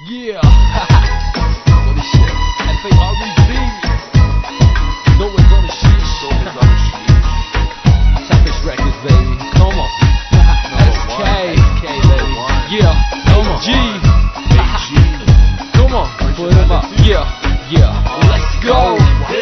Yeah. Holy shit. FAREB. No one's on the sheet. No one's on the sheet. Toughest records, baby. Come on. SK. Baby. Yeah. AG. Come on. Put him up. Yeah. Yeah. Let's go.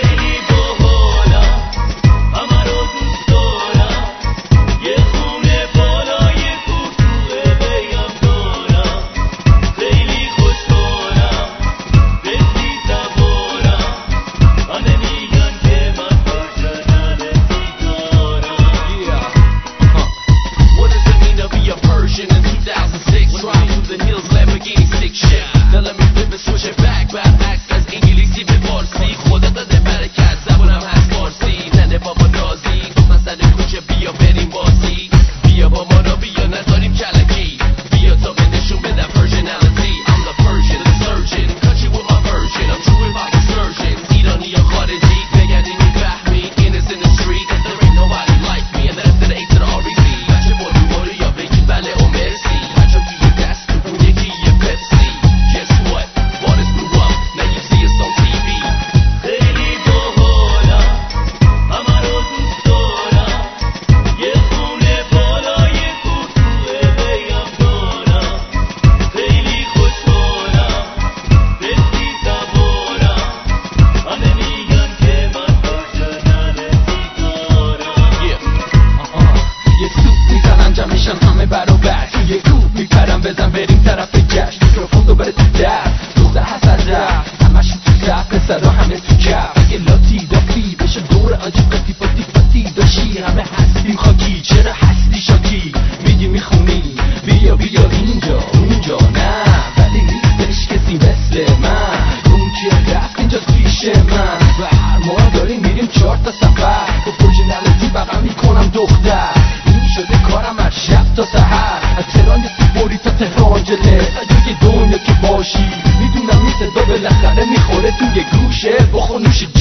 بریم طرف گشت میکروفون دوباره تو در دختر حسده همش تو زب پسر همه تو کف اگه لاتی دافتی بشه دور آنچه قطی پاتی داشی همه هستیم خاکی چرا هستی شاکی میگی میخونی بیا اینجا اونجا نه ولی نیستش کسی مثل من اون که رفت اینجاست پیش من و هر ماه داریم میریم 4 تا سفر با پروژنالیتی بقا میکنم دختر این شده کارم از شب تا سحر از تهران بوری تا تهران جله اگه دنیا که باشی میدونم این صدا بالاخره میخوره توی گوشه بخور نوش